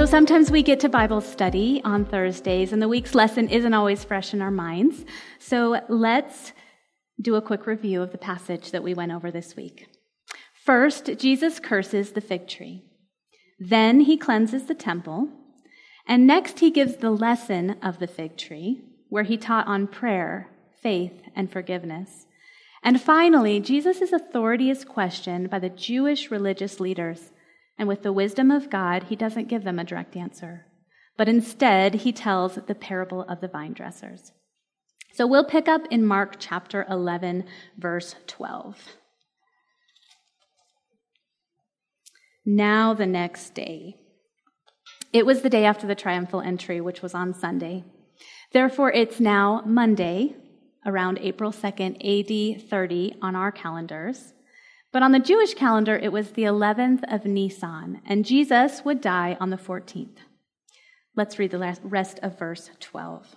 sometimes we get to Bible study on Thursdays, and the week's lesson isn't always fresh in our minds. So let's do a quick review of the passage that we went over this week. First, Jesus curses the fig tree. Then he cleanses the temple. And next he gives the lesson of the fig tree, where he taught on prayer, faith, and forgiveness. And finally, Jesus' authority is questioned by the Jewish religious leaders. And with the wisdom of God, he doesn't give them a direct answer, but instead he tells the parable of the vine dressers. So we'll pick up in Mark chapter 11, verse 12. Now the next day. It was the day after the triumphal entry, which was on Sunday. Therefore, it's now Monday, around April 2nd, AD 30 on our calendars. But on the Jewish calendar, it was the 11th of Nisan, and Jesus would die on the 14th. Let's read the rest of verse 12.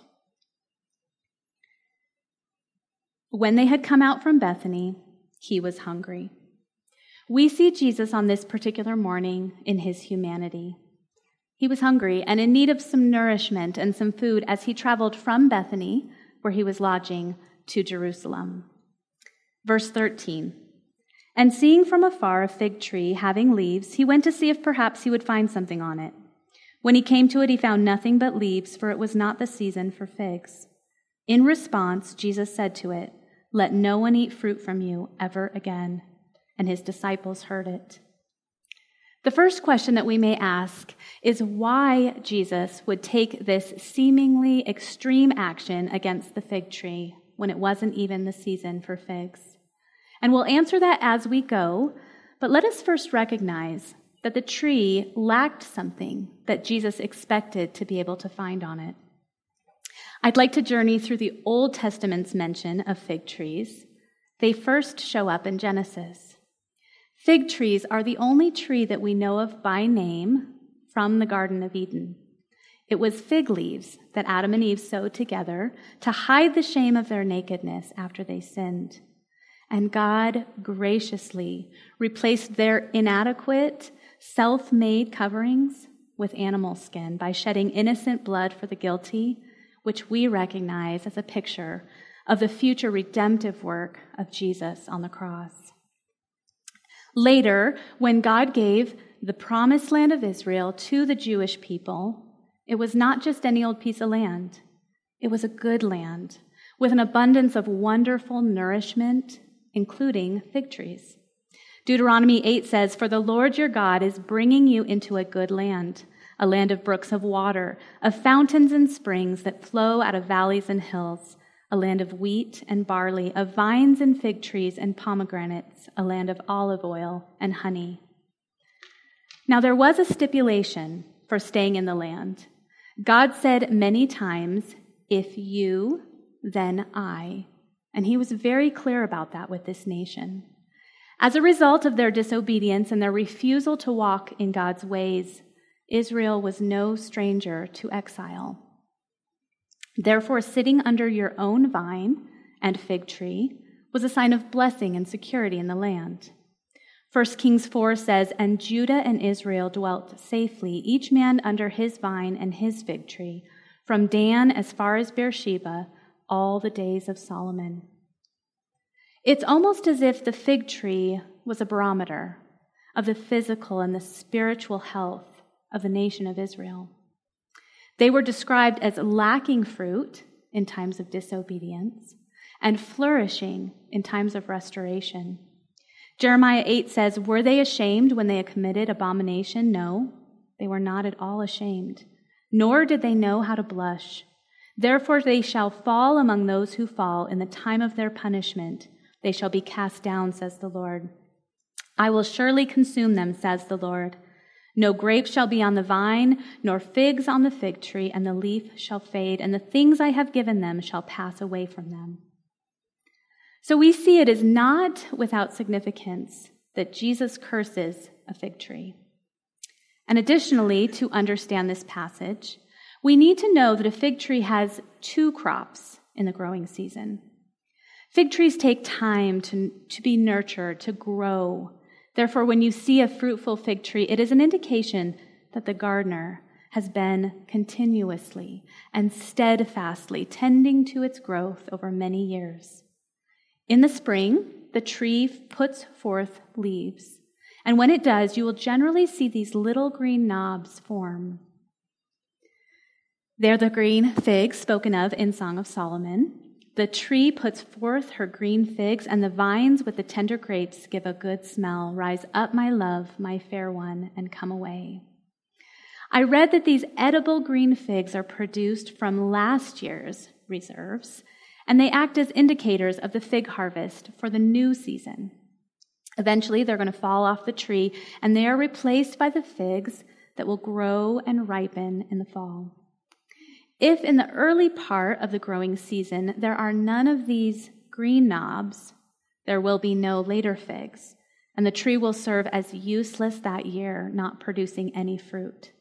When they had come out from Bethany, he was hungry. We see Jesus on this particular morning in his humanity. He was hungry and in need of some nourishment and some food as he traveled from Bethany, where he was lodging, to Jerusalem. Verse 13. And seeing from afar a fig tree having leaves, he went to see if perhaps he would find something on it. When he came to it, he found nothing but leaves, for it was not the season for figs. In response, Jesus said to it, "Let no one eat fruit from you ever again." And his disciples heard it. The first question that we may ask is why Jesus would take this seemingly extreme action against the fig tree when it wasn't even the season for figs. And we'll answer that as we go, but let us first recognize that the tree lacked something that Jesus expected to be able to find on it. I'd like to journey through the Old Testament's mention of fig trees. They first show up in Genesis. Fig trees are the only tree that we know of by name from the Garden of Eden. It was fig leaves that Adam and Eve sewed together to hide the shame of their nakedness after they sinned. And God graciously replaced their inadequate, self-made coverings with animal skin by shedding innocent blood for the guilty, which we recognize as a picture of the future redemptive work of Jesus on the cross. Later, when God gave the promised land of Israel to the Jewish people, it was not just any old piece of land. It was a good land with an abundance of wonderful nourishment, including fig trees. Deuteronomy 8 says, "For the Lord your God is bringing you into a good land, a land of brooks of water, of fountains and springs that flow out of valleys and hills, a land of wheat and barley, of vines and fig trees and pomegranates, a land of olive oil and honey." Now there was a stipulation for staying in the land. God said many times, "If you, then I." And he was very clear about that with this nation. As a result of their disobedience and their refusal to walk in God's ways, Israel was no stranger to exile. Therefore, sitting under your own vine and fig tree was a sign of blessing and security in the land. 1 Kings 4 says, "And Judah and Israel dwelt safely, each man under his vine and his fig tree, from Dan as far as Beersheba, all the days of Solomon." It's almost as if the fig tree was a barometer of the physical and the spiritual health of the nation of Israel. They were described as lacking fruit in times of disobedience and flourishing in times of restoration. Jeremiah 8 says, "Were they ashamed when they had committed abomination? No, they were not at all ashamed, nor did they know how to blush. Therefore they shall fall among those who fall in the time of their punishment. They shall be cast down, says the Lord. I will surely consume them, says the Lord. No grapes shall be on the vine, nor figs on the fig tree, and the leaf shall fade, and the things I have given them shall pass away from them." So we see it is not without significance that Jesus curses a fig tree. And additionally, to understand this passage, we need to know that a fig tree has two crops in the growing season. Fig trees take time to be nurtured, to grow. Therefore, when you see a fruitful fig tree, it is an indication that the gardener has been continuously and steadfastly tending to its growth over many years. In the spring, the tree puts forth leaves, and when it does, you will generally see these little green knobs form. They're the green figs spoken of in Song of Solomon. The tree puts forth her green figs, and the vines with the tender grapes give a good smell. Rise up, my love, my fair one, and come away. I read that these edible green figs are produced from last year's reserves, and they act as indicators of the fig harvest for the new season. Eventually, they're going to fall off the tree, and they are replaced by the figs that will grow and ripen in the fall. If in the early part of the growing season there are none of these green knobs, there will be no later figs, and the tree will serve as useless that year, not producing any fruit.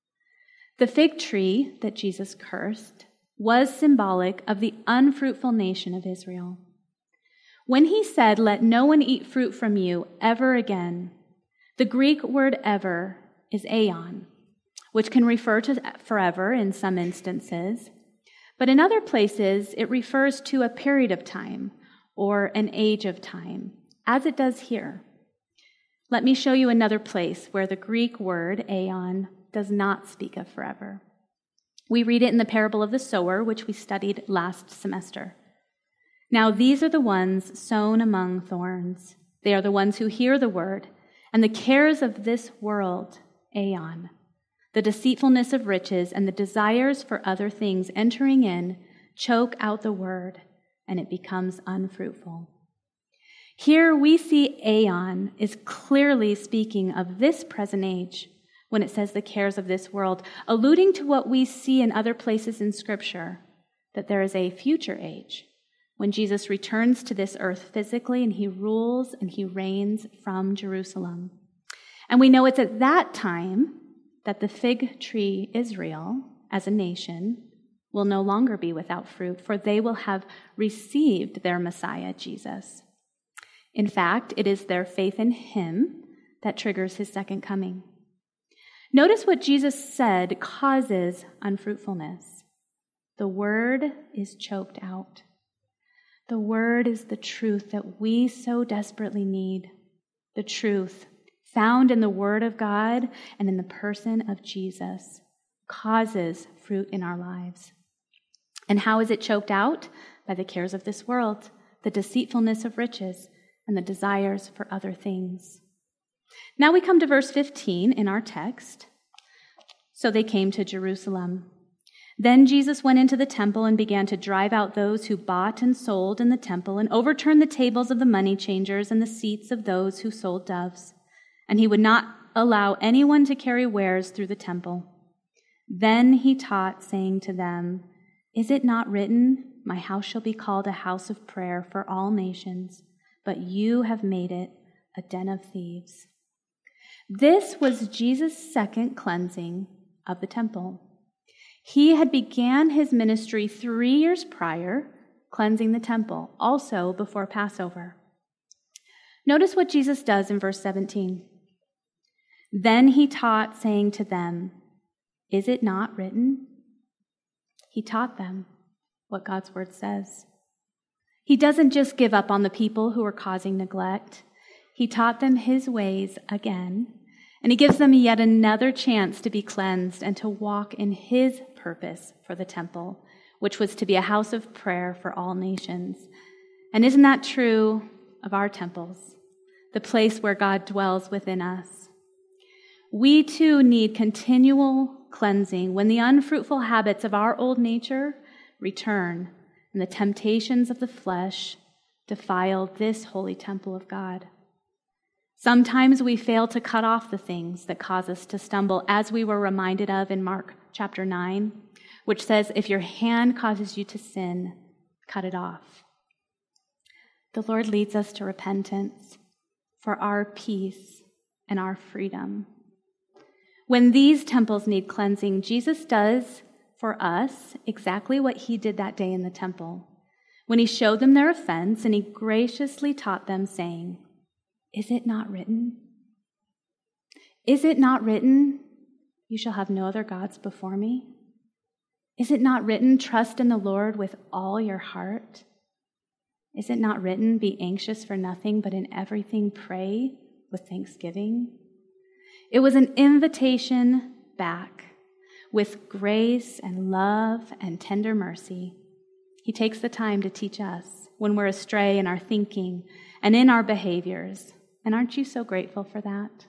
The fig tree that Jesus cursed was symbolic of the unfruitful nation of Israel. When he said, "Let no one eat fruit from you ever again," the Greek word ever is aeon, which can refer to forever in some instances, but in other places it refers to a period of time or an age of time, as it does here. Let me show you another place where the Greek word aeon does not speak of forever. We read it in the parable of the sower, which we studied last semester. Now these are the ones sown among thorns. They are the ones who hear the word, and the cares of this world, aeon, the deceitfulness of riches and the desires for other things entering in, choke out the word, and it becomes unfruitful. Here we see aeon is clearly speaking of this present age when it says the cares of this world, alluding to what we see in other places in Scripture, that there is a future age when Jesus returns to this earth physically and he rules and he reigns from Jerusalem. And we know it's at that time that the fig tree Israel, as a nation, will no longer be without fruit, for they will have received their Messiah, Jesus. In fact, it is their faith in him that triggers his second coming. Notice what Jesus said causes unfruitfulness. The word is choked out. The word is the truth that we so desperately need. The truth found in the Word of God and in the person of Jesus causes fruit in our lives. And how is it choked out? By the cares of this world, the deceitfulness of riches, and the desires for other things. Now we come to verse 15 in our text. So they came to Jerusalem. Then Jesus went into the temple and began to drive out those who bought and sold in the temple and overturned the tables of the money changers and the seats of those who sold doves. And he would not allow anyone to carry wares through the temple. Then he taught, saying to them, "Is it not written, 'My house shall be called a house of prayer for all nations,' but you have made it a den of thieves." This was Jesus' second cleansing of the temple. He had began his ministry 3 years prior, cleansing the temple, also before Passover. Notice what Jesus does in verse 17. Then he taught, saying to them, "Is it not written?" He taught them what God's word says. He doesn't just give up on the people who are causing neglect. He taught them his ways again, and he gives them yet another chance to be cleansed and to walk in his purpose for the temple, which was to be a house of prayer for all nations. And isn't that true of our temples, the place where God dwells within us? We too need continual cleansing when the unfruitful habits of our old nature return and the temptations of the flesh defile this holy temple of God. Sometimes we fail to cut off the things that cause us to stumble, as we were reminded of in Mark chapter 9, which says, if your hand causes you to sin, cut it off. The Lord leads us to repentance for our peace and our freedom. When these temples need cleansing, Jesus does for us exactly what he did that day in the temple, when he showed them their offense and he graciously taught them, saying, "Is it not written? Is it not written? You shall have no other gods before me? Is it not written, trust in the Lord with all your heart? Is it not written, be anxious for nothing, but in everything pray with thanksgiving? It was an invitation back with grace and love and tender mercy. He takes the time to teach us when we're astray in our thinking and in our behaviors. And aren't you so grateful for that?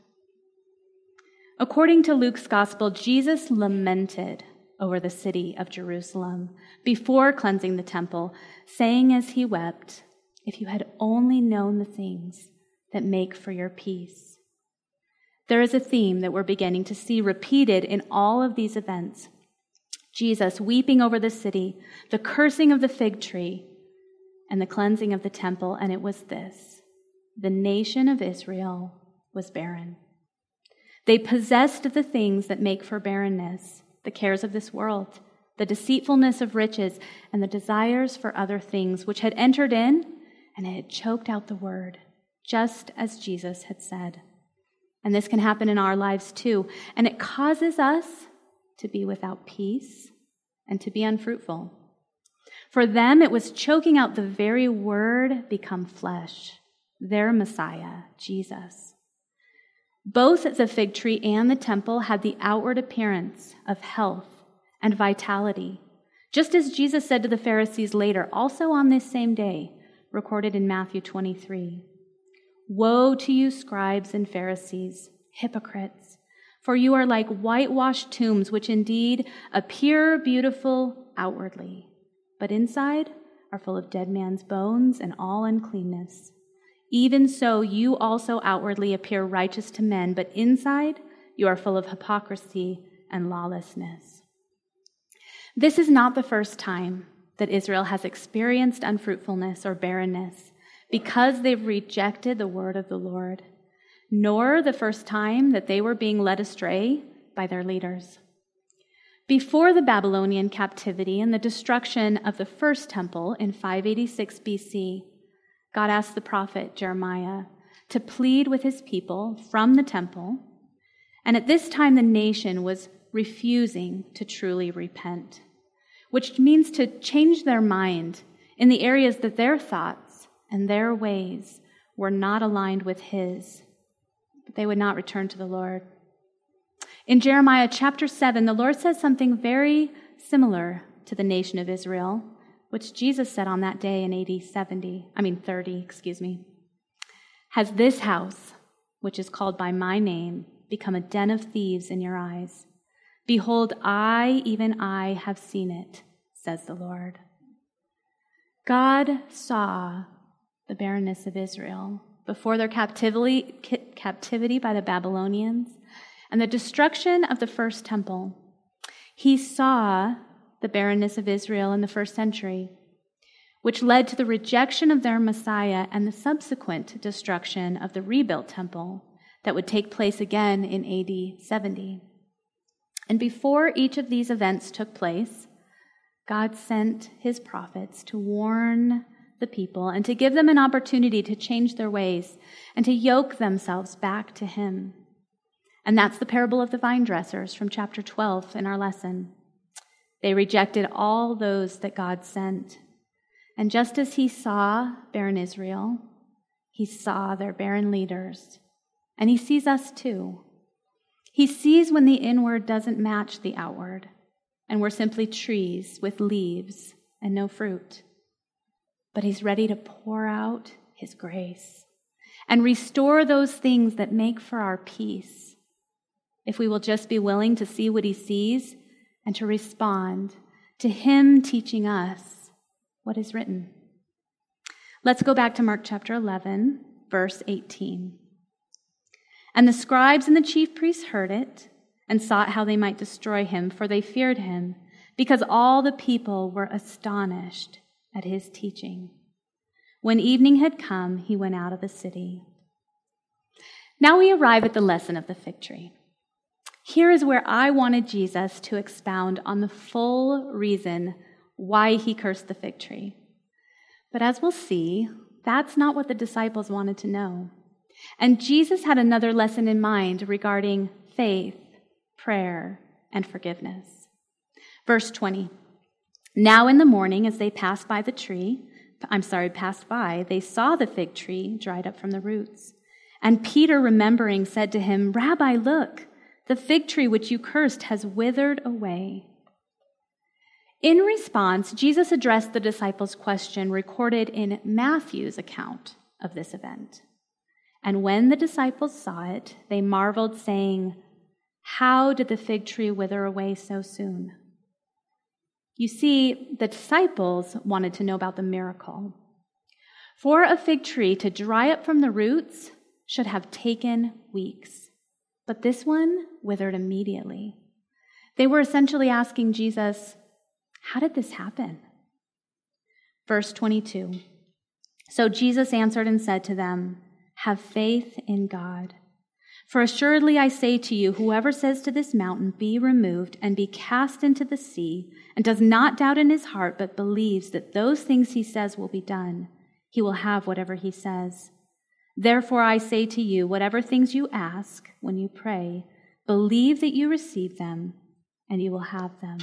According to Luke's gospel, Jesus lamented over the city of Jerusalem before cleansing the temple, saying as he wept, if you had only known the things that make for your peace. There is a theme that we're beginning to see repeated in all of these events. Jesus weeping over the city, the cursing of the fig tree, and the cleansing of the temple, and it was this: the nation of Israel was barren. They possessed the things that make for barrenness, the cares of this world, the deceitfulness of riches, and the desires for other things, which had entered in, and it had choked out the word, just as Jesus had said. And this can happen in our lives too, and it causes us to be without peace and to be unfruitful. For them, it was choking out the very word become flesh, their Messiah, Jesus. Both the fig tree and the temple had the outward appearance of health and vitality, just as Jesus said to the Pharisees later, also on this same day, recorded in Matthew 23. Woe to you, scribes and Pharisees, hypocrites, for you are like whitewashed tombs, which indeed appear beautiful outwardly, but inside are full of dead man's bones and all uncleanness. Even so, you also outwardly appear righteous to men, but inside you are full of hypocrisy and lawlessness. This is not the first time that Israel has experienced unfruitfulness or barrenness because they've rejected the word of the Lord, nor the first time that they were being led astray by their leaders. Before the Babylonian captivity and the destruction of the first temple in 586 BC, God asked the prophet Jeremiah to plead with his people from the temple, and at this time the nation was refusing to truly repent, which means to change their mind in the areas that their thoughts and their ways were not aligned with his, but they would not return to the Lord. In Jeremiah chapter 7, the Lord says something very similar to the nation of Israel, which Jesus said on that day in AD 30. Has this house, which is called by my name, become a den of thieves in your eyes? Behold, even I, have seen it, says the Lord. God saw the barrenness of Israel before their captivity by the Babylonians and the destruction of the first temple. He saw the barrenness of Israel in the first century, which led to the rejection of their Messiah and the subsequent destruction of the rebuilt temple that would take place again in AD 70. And before each of these events took place, God sent his prophets to warn the people and to give them an opportunity to change their ways and to yoke themselves back to him. And that's the parable of the vine dressers from chapter 12 in our lesson. They rejected all those that God sent. And just as he saw barren Israel, he saw their barren leaders. And he sees us too. He sees when the inward doesn't match the outward, and we're simply trees with leaves and no fruit. But he's ready to pour out his grace and restore those things that make for our peace, if we will just be willing to see what he sees and to respond to him teaching us what is written. Let's go back to Mark chapter 11, verse 18. And the scribes and the chief priests heard it and sought how they might destroy him, for they feared him, because all the people were astonished at his teaching. When evening had come, he went out of the city. Now we arrive at the lesson of the fig tree. Here is where I wanted Jesus to expound on the full reason why he cursed the fig tree. But as we'll see, that's not what the disciples wanted to know. And Jesus had another lesson in mind regarding faith, prayer, and forgiveness. Verse 20. Now in the morning, as they passed by, they saw the fig tree dried up from the roots. And Peter, remembering, said to him, Rabbi, look, the fig tree which you cursed has withered away. In response, Jesus addressed the disciples' question recorded in Matthew's account of this event. And when the disciples saw it, they marveled, saying, How did the fig tree wither away so soon? You see, the disciples wanted to know about the miracle. For a fig tree to dry up from the roots should have taken weeks, but this one withered immediately. They were essentially asking Jesus, how did this happen? Verse 22. So Jesus answered and said to them, Have faith in God. For assuredly I say to you, whoever says to this mountain, Be removed and be cast into the sea, and does not doubt in his heart, but believes that those things he says will be done, he will have whatever he says. Therefore I say to you, whatever things you ask when you pray, believe that you receive them, and you will have them.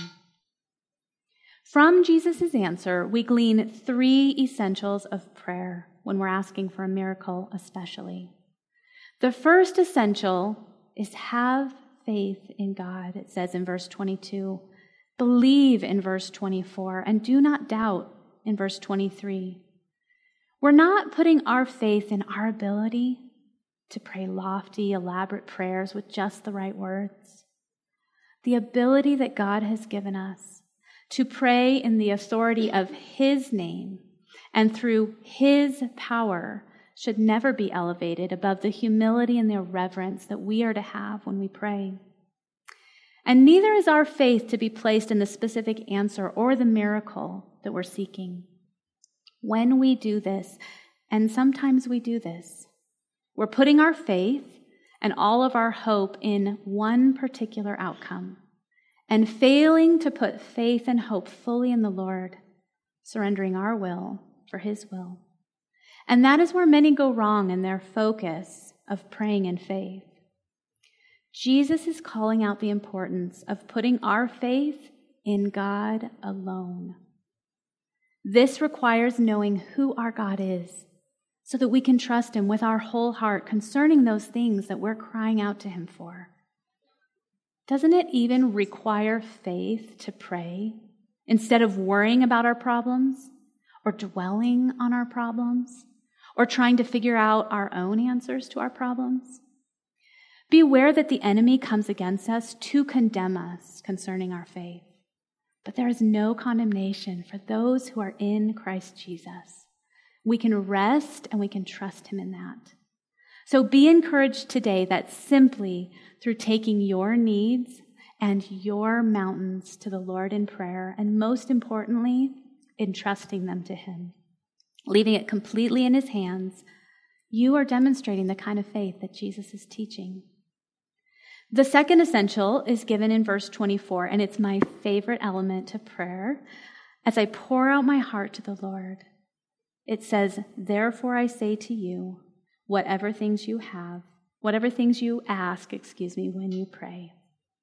From Jesus' answer, we glean 3 essentials of prayer when we're asking for a miracle especially. The first essential is have faith in God, it says in verse 22. Believe in verse 24, and do not doubt in verse 23. We're not putting our faith in our ability to pray lofty, elaborate prayers with just the right words. The ability that God has given us to pray in the authority of His name and through His power should never be elevated above the humility and the reverence that we are to have when we pray. And neither is our faith to be placed in the specific answer or the miracle that we're seeking. When we do this, and sometimes we do this, we're putting our faith and all of our hope in one particular outcome and failing to put faith and hope fully in the Lord, surrendering our will for His will. And that is where many go wrong in their focus of praying in faith. Jesus is calling out the importance of putting our faith in God alone. This requires knowing who our God is so that we can trust Him with our whole heart concerning those things that we're crying out to Him for. Doesn't it even require faith to pray instead of worrying about our problems or dwelling on our problems or trying to figure out our own answers to our problems? Beware that the enemy comes against us to condemn us concerning our faith. But there is no condemnation for those who are in Christ Jesus. We can rest and we can trust Him in that. So be encouraged today that simply through taking your needs and your mountains to the Lord in prayer, and most importantly, entrusting them to Him, leaving it completely in His hands, you are demonstrating the kind of faith that Jesus is teaching. The second essential is given in verse 24, and it's my favorite element to prayer. As I pour out my heart to the Lord, it says, Therefore I say to you, whatever things you ask, when you pray.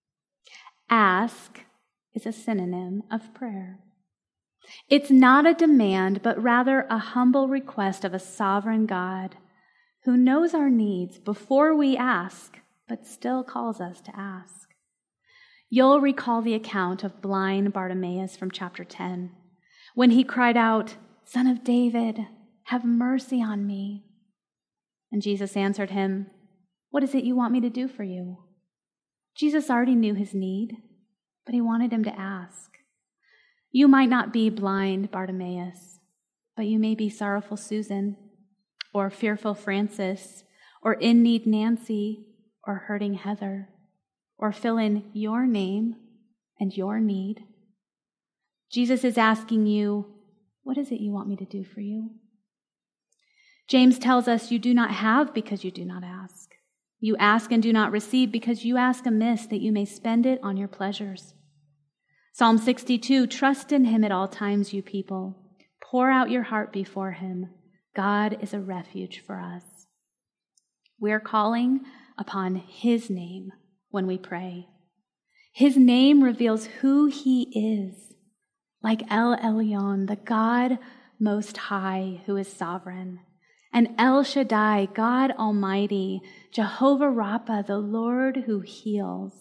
Ask is a synonym of prayer. It's not a demand, but rather a humble request of a sovereign God who knows our needs before we ask, but still calls us to ask. You'll recall the account of blind Bartimaeus from chapter 10, when he cried out, Son of David, have mercy on me. And Jesus answered him, What is it you want me to do for you? Jesus already knew his need, but he wanted him to ask. You might not be blind Bartimaeus, but you may be sorrowful Susan, or fearful Francis, or in need Nancy, or hurting Heather, or fill in your name and your need. Jesus is asking you, what is it you want me to do for you? James tells us you do not have because you do not ask. You ask and do not receive because you ask amiss that you may spend it on your pleasures. Psalm 62, trust in Him at all times, you people. Pour out your heart before Him. God is a refuge for us. We are calling upon His name when we pray. His name reveals who he is, like El Elyon, the God Most High who is sovereign, and El Shaddai, God Almighty, Jehovah Rapha, the Lord who heals.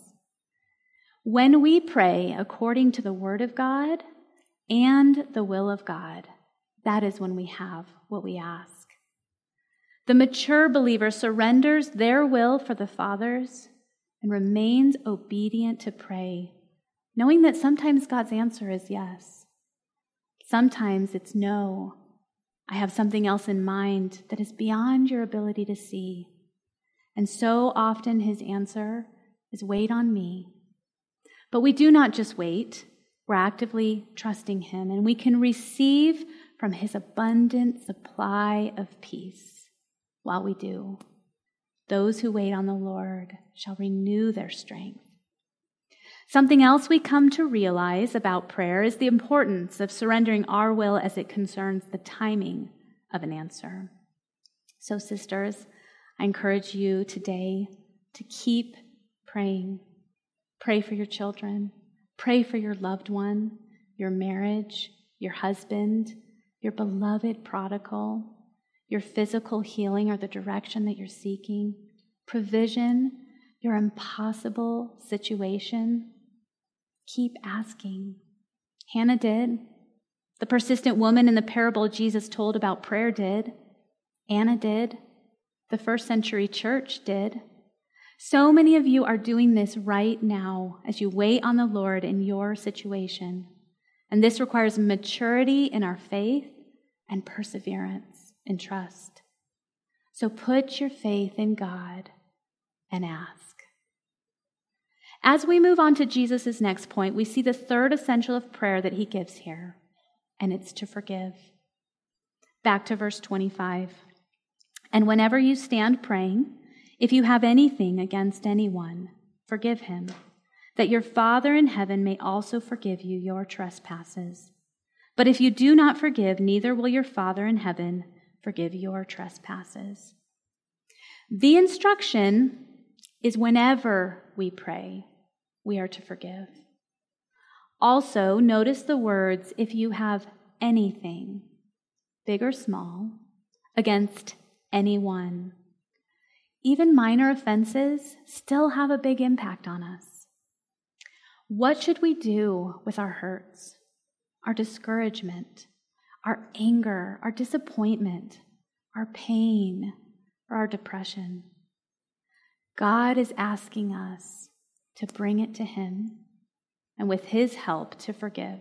When we pray according to the word of God and the will of God, that is when we have what we ask. The mature believer surrenders their will for the Father's and remains obedient to pray, knowing that sometimes God's answer is yes. Sometimes it's no. I have something else in mind that is beyond your ability to see. And so often his answer is wait on me. But we do not just wait. We're actively trusting him, and we can receive from his abundant supply of peace while we do. Those who wait on the Lord shall renew their strength. Something else we come to realize about prayer is the importance of surrendering our will as it concerns the timing of an answer. So, sisters, I encourage you today to keep praying. Pray for your children. Pray for your loved one, your marriage, your husband, your beloved prodigal, your physical healing or the direction that you're seeking, provision, your impossible situation. Keep asking. Hannah did. The persistent woman in the parable Jesus told about prayer did. Anna did. The first century church did. So many of you are doing this right now as you wait on the Lord in your situation. And this requires maturity in our faith and perseverance in trust. So put your faith in God and ask. As we move on to Jesus' next point, we see the third essential of prayer that he gives here, and it's to forgive. Back to verse 25. And whenever you stand praying, if you have anything against anyone, forgive him, that your Father in heaven may also forgive you your trespasses. But if you do not forgive, neither will your Father in heaven forgive your trespasses. The instruction is whenever we pray, we are to forgive. Also, notice the words, if you have anything, big or small, against anyone. Even minor offenses still have a big impact on us. What should we do with our hurts, our discouragement, our anger, our disappointment, our pain, or our depression? God is asking us to bring it to him and with his help to forgive.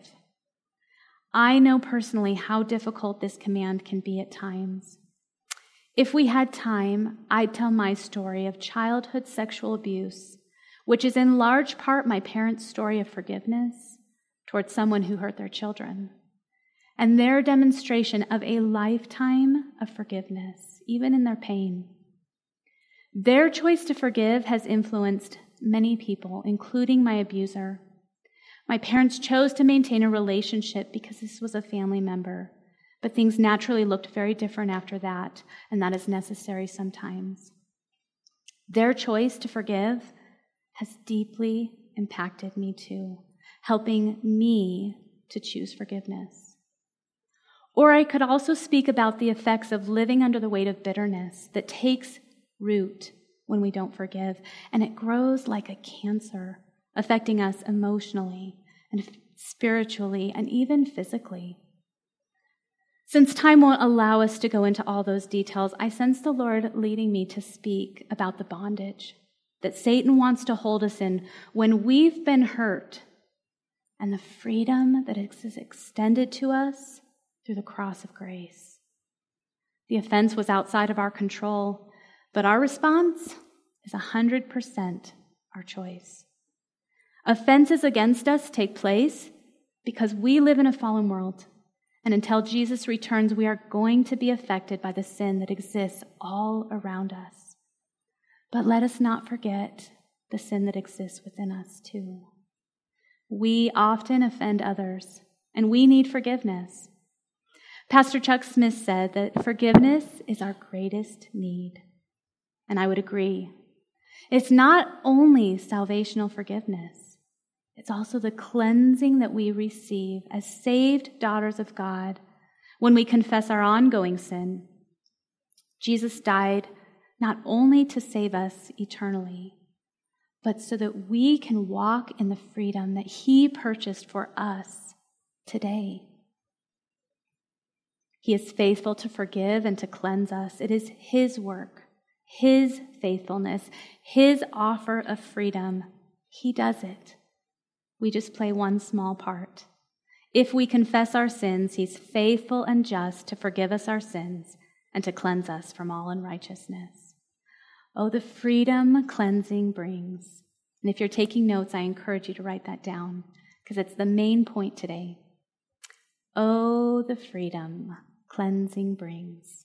I know personally how difficult this command can be at times. If we had time, I'd tell my story of childhood sexual abuse, which is in large part my parents' story of forgiveness towards someone who hurt their children, and their demonstration of a lifetime of forgiveness, even in their pain. Their choice to forgive has influenced many people, including my abuser. My parents chose to maintain a relationship because this was a family member. But things naturally looked very different after that, and that is necessary sometimes. Their choice to forgive has deeply impacted me too, helping me to choose forgiveness. Or I could also speak about the effects of living under the weight of bitterness that takes root when we don't forgive, and it grows like a cancer, affecting us emotionally and spiritually and even physically. Since time won't allow us to go into all those details, I sense the Lord leading me to speak about the bondage that Satan wants to hold us in when we've been hurt, and the freedom that is extended to us through the cross of grace. The offense was outside of our control, but our response is 100% our choice. Offenses against us take place because we live in a fallen world. And until Jesus returns, we are going to be affected by the sin that exists all around us. But let us not forget the sin that exists within us too. We often offend others, and we need forgiveness. Pastor Chuck Smith said that forgiveness is our greatest need. And I would agree. It's not only salvational forgiveness, It's also the cleansing that we receive as saved daughters of God when we confess our ongoing sin. Jesus died not only to save us eternally, but so that we can walk in the freedom that he purchased for us today. He is faithful to forgive and to cleanse us. It is his work, his faithfulness, his offer of freedom. He does it. We just play one small part. If we confess our sins, he's faithful and just to forgive us our sins and to cleanse us from all unrighteousness. Oh, the freedom cleansing brings. And if you're taking notes, I encourage you to write that down because it's the main point today. Oh, the freedom cleansing brings.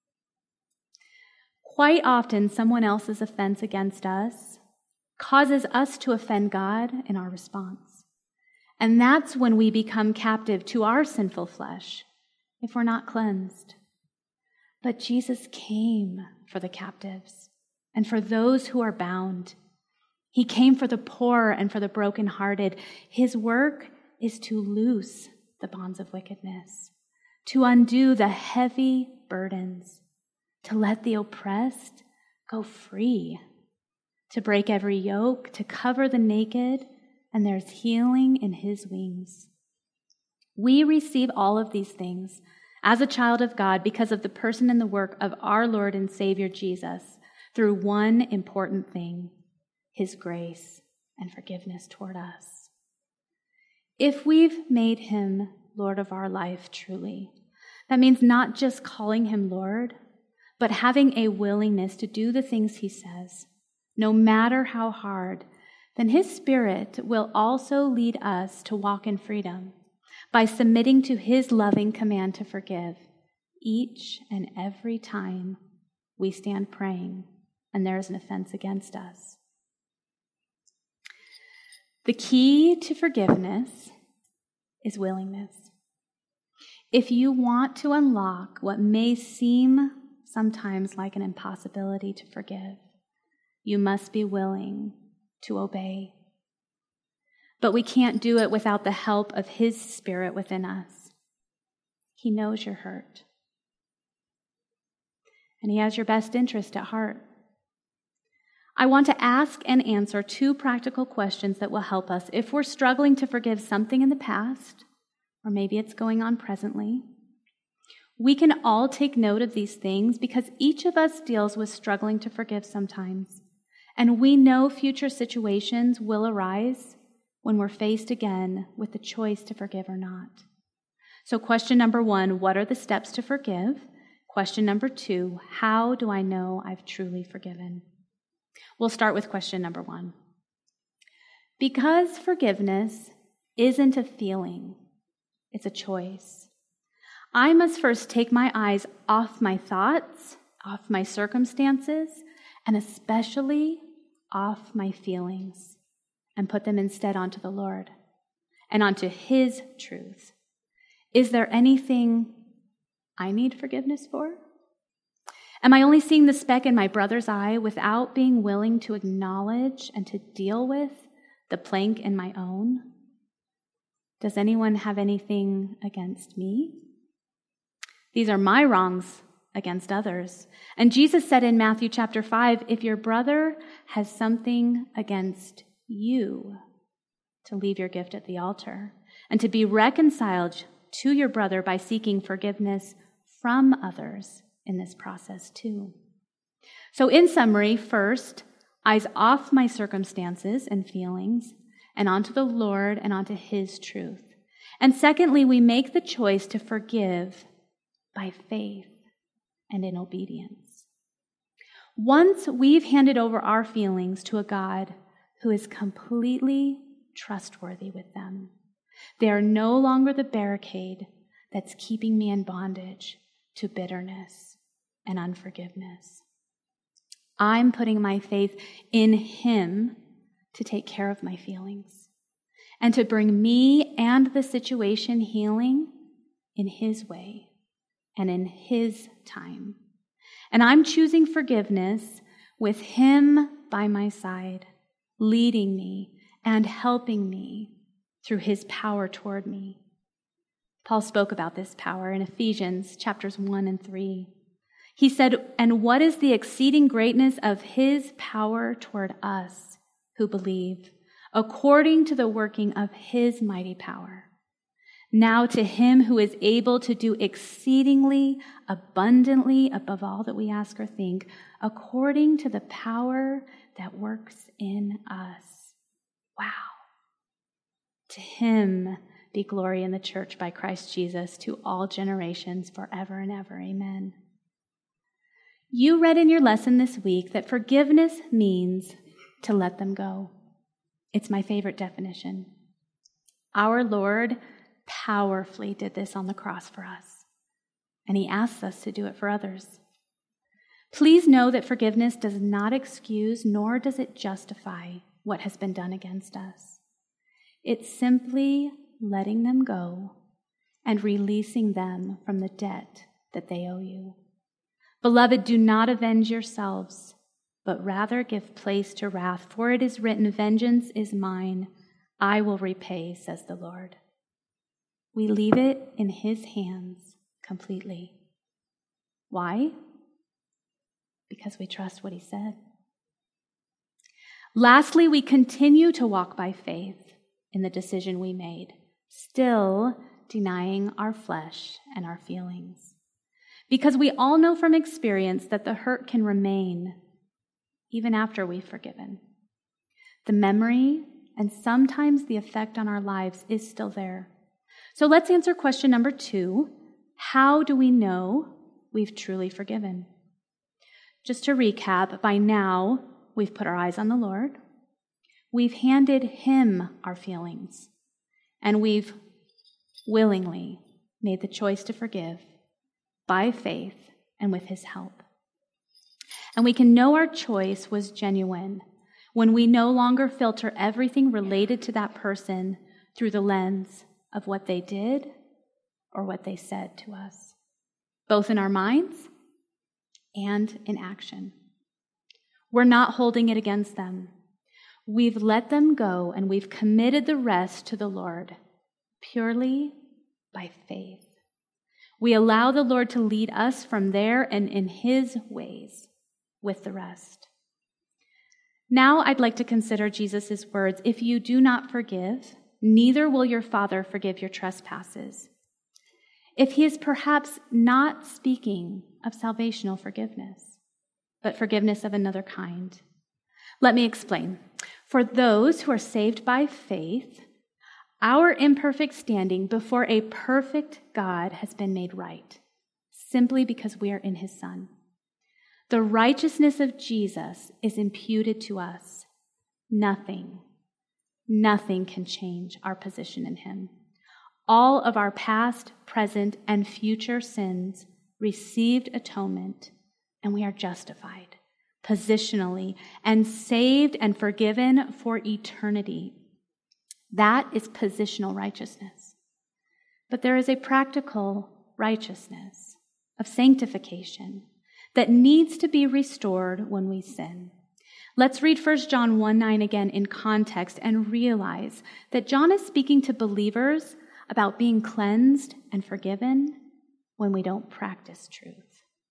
Quite often, someone else's offense against us causes us to offend God in our response. And that's when we become captive to our sinful flesh if we're not cleansed. But Jesus came for the captives and for those who are bound. He came for the poor and for the brokenhearted. His work is to loose the bonds of wickedness, to undo the heavy burdens, to let the oppressed go free, to break every yoke, to cover the naked, and there's healing in his wings. We receive all of these things as a child of God because of the person and the work of our Lord and Savior Jesus through one important thing, his grace and forgiveness toward us. If we've made him Lord of our life truly, that means not just calling him Lord, but having a willingness to do the things he says, no matter how hard, then his Spirit will also lead us to walk in freedom by submitting to his loving command to forgive each and every time we stand praying and there is an offense against us. The key to forgiveness is willingness. If you want to unlock what may seem sometimes like an impossibility to forgive, you must be willing to obey. But we can't do it without the help of his Spirit within us. He knows your hurt. And he has your best interest at heart. I want to ask and answer 2 practical questions that will help us if we're struggling to forgive something in the past, or maybe it's going on presently. We can all take note of these things because each of us deals with struggling to forgive sometimes. And we know future situations will arise when we're faced again with the choice to forgive or not. So question number 1, what are the steps to forgive? Question number 2, how do I know I've truly forgiven? We'll start with question number 1. Because forgiveness isn't a feeling, it's a choice. I must first take my eyes off my thoughts, off my circumstances, and especially off my feelings, and put them instead onto the Lord and onto his truth. Is there anything I need forgiveness for? Am I only seeing the speck in my brother's eye without being willing to acknowledge and to deal with the plank in my own? Does anyone have anything against me? These are my wrongs against others. And Jesus said in Matthew chapter 5, if your brother has something against you, to leave your gift at the altar and to be reconciled to your brother by seeking forgiveness from others in this process too. So in summary, first, eyes off my circumstances and feelings and onto the Lord and onto his truth. And secondly, we make the choice to forgive by faith and in obedience. Once we've handed over our feelings to a God who is completely trustworthy with them, they are no longer the barricade that's keeping me in bondage to bitterness and unforgiveness. I'm putting my faith in him to take care of my feelings and to bring me and the situation healing in his way and in his time. And I'm choosing forgiveness with him by my side, leading me and helping me through his power toward me. Paul spoke about this power in Ephesians chapters 1 and 3. He said, "And what is the exceeding greatness of his power toward us who believe, according to the working of his mighty power? Now to him who is able to do exceedingly abundantly above all that we ask or think, according to the power that works in us." Wow. To him be glory in the church by Christ Jesus to all generations forever and ever. Amen. You read in your lesson this week that forgiveness means to let them go. It's my favorite definition. Our Lord powerfully did this on the cross for us, and he asks us to do it for others. Please know that forgiveness does not excuse nor does it justify what has been done against us. It's simply letting them go and releasing them from the debt that they owe you. Beloved, do not avenge yourselves, but rather give place to wrath, for it is written, "Vengeance is mine, I will repay," says the Lord. We leave it in his hands completely. Why? Because we trust what he said. Lastly, we continue to walk by faith in the decision we made, still denying our flesh and our feelings. Because we all know from experience that the hurt can remain even after we've forgiven. The memory and sometimes the effect on our lives is still there. So let's answer question number 2. How do we know we've truly forgiven? Just to recap, by now we've put our eyes on the Lord. We've handed him our feelings. And we've willingly made the choice to forgive by faith and with his help. And we can know our choice was genuine when we no longer filter everything related to that person through the lens of what they did or what they said to us, both in our minds and in action. We're not holding it against them. We've let them go and we've committed the rest to the Lord purely by faith. We allow the Lord to lead us from there and in his ways with the rest. Now I'd like to consider Jesus' words, "If you do not forgive, neither will your Father forgive your trespasses." If he is perhaps not speaking of salvational forgiveness, but forgiveness of another kind. Let me explain. For those who are saved by faith, our imperfect standing before a perfect God has been made right, simply because we are in his Son. The righteousness of Jesus is imputed to us. Nothing can change our position in him. All of our past, present, and future sins received atonement, and we are justified positionally and saved and forgiven for eternity. That is positional righteousness. But there is a practical righteousness of sanctification that needs to be restored when we sin. Let's read 1 John 1:9 again in context and realize that John is speaking to believers about being cleansed and forgiven when we don't practice truth.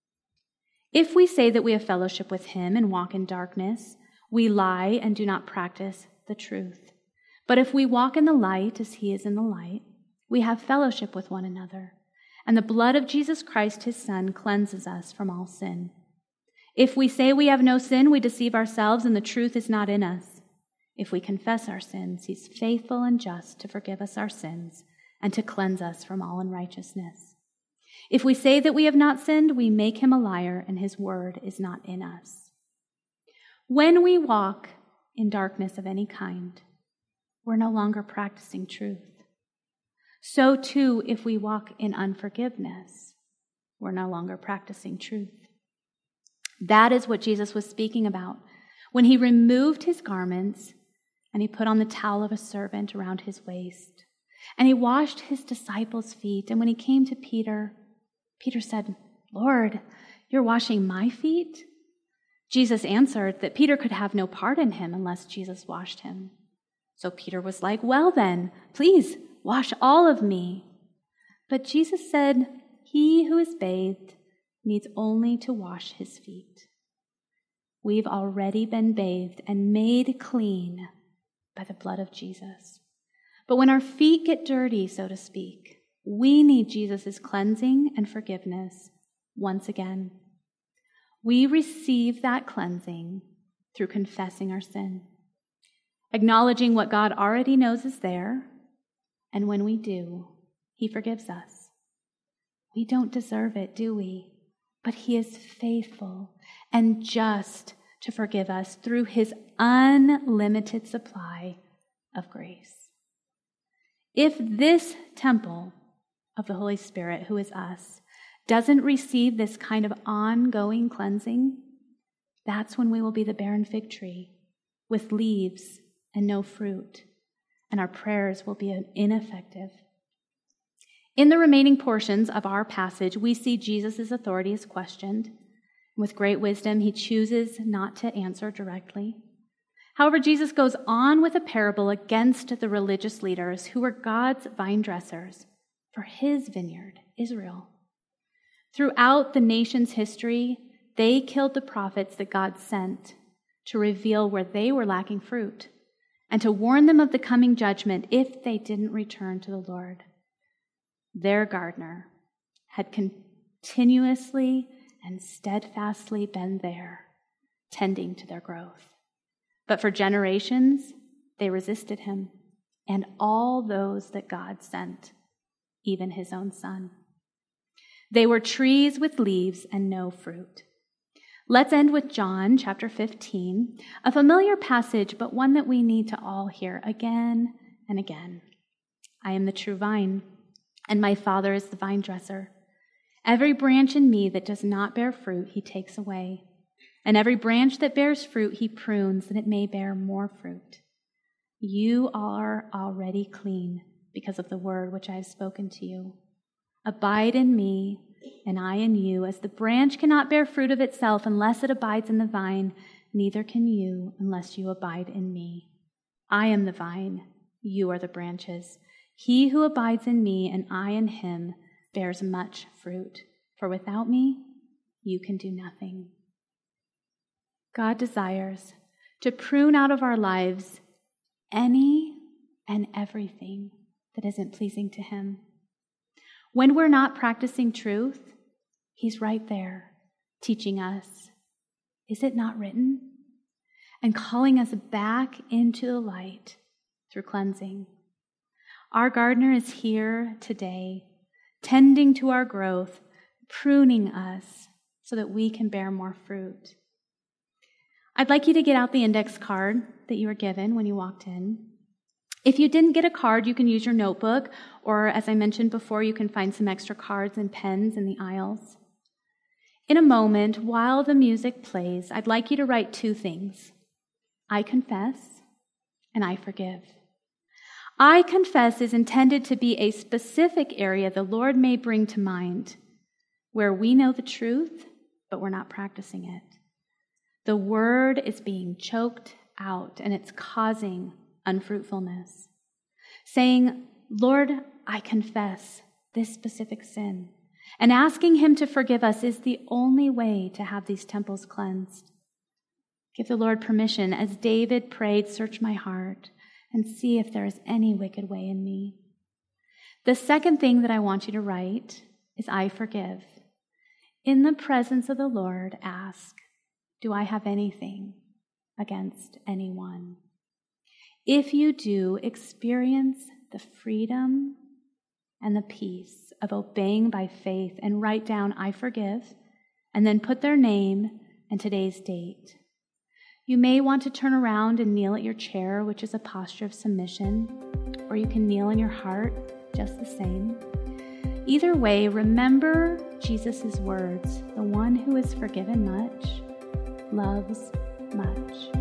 If we say that we have fellowship with him and walk in darkness, we lie and do not practice the truth. But if we walk in the light as he is in the light, we have fellowship with one another, and the blood of Jesus Christ, his Son, cleanses us from all sin. If we say we have no sin, we deceive ourselves and the truth is not in us. If we confess our sins, he's faithful and just to forgive us our sins and to cleanse us from all unrighteousness. If we say that we have not sinned, we make him a liar and his word is not in us. When we walk in darkness of any kind, we're no longer practicing truth. So too, if we walk in unforgiveness, we're no longer practicing truth. That is what Jesus was speaking about when he removed his garments and he put on the towel of a servant around his waist. And he washed his disciples' feet. And when he came to Peter, Peter said, "Lord, you're washing my feet?" Jesus answered that Peter could have no part in him unless Jesus washed him. So Peter was like, well then, please wash all of me. But Jesus said, he who is bathed needs only to wash his feet. We've already been bathed and made clean by the blood of Jesus. But when our feet get dirty, so to speak, we need Jesus' cleansing and forgiveness once again. We receive that cleansing through confessing our sin, acknowledging what God already knows is there, and when we do, he forgives us. We don't deserve it, do we? But he is faithful and just to forgive us through his unlimited supply of grace. If this temple of the Holy Spirit, who is us, doesn't receive this kind of ongoing cleansing, that's when we will be the barren fig tree with leaves and no fruit, and our prayers will be ineffective. In the remaining portions of our passage, we see Jesus' authority is questioned. With great wisdom, he chooses not to answer directly. However, Jesus goes on with a parable against the religious leaders who were God's vine dressers for his vineyard, Israel. Throughout the nation's history, they killed the prophets that God sent to reveal where they were lacking fruit and to warn them of the coming judgment if they didn't return to the Lord. Their gardener had continuously and steadfastly been there, tending to their growth. But for generations, they resisted him and all those that God sent, even his own son. They were trees with leaves and no fruit. Let's end with John chapter 15, a familiar passage, but one that we need to all hear again and again. I am the true vine, and my Father is the vine dresser. Every branch in me that does not bear fruit, he takes away. And every branch that bears fruit, he prunes, that it may bear more fruit. You are already clean because of the word which I have spoken to you. Abide in me, and I in you. As the branch cannot bear fruit of itself unless it abides in the vine, neither can you unless you abide in me. I am the vine, you are the branches. He who abides in me and I in him bears much fruit, for without me you can do nothing. God desires to prune out of our lives any and everything that isn't pleasing to him. When we're not practicing truth, he's right there teaching us, is it not written? And calling us back into the light through cleansing. Our gardener is here today, tending to our growth, pruning us so that we can bear more fruit. I'd like you to get out the index card that you were given when you walked in. If you didn't get a card, you can use your notebook, or as I mentioned before, you can find some extra cards and pens in the aisles. In a moment, while the music plays, I'd like you to write two things. I confess and I forgive. I confess is intended to be a specific area the Lord may bring to mind where we know the truth, but we're not practicing it. The word is being choked out and it's causing unfruitfulness. Saying, Lord, I confess this specific sin. And asking him to forgive us is the only way to have these temples cleansed. Give the Lord permission, as David prayed, search my heart and see if there is any wicked way in me. The second thing that I want you to write is I forgive. In the presence of the Lord, ask, do I have anything against anyone? If you do, experience the freedom and the peace of obeying by faith and write down, I forgive, and then put their name and today's date. You may want to turn around and kneel at your chair, which is a posture of submission, or you can kneel in your heart, just the same. Either way, remember Jesus' words, the one who is forgiven much, loves much.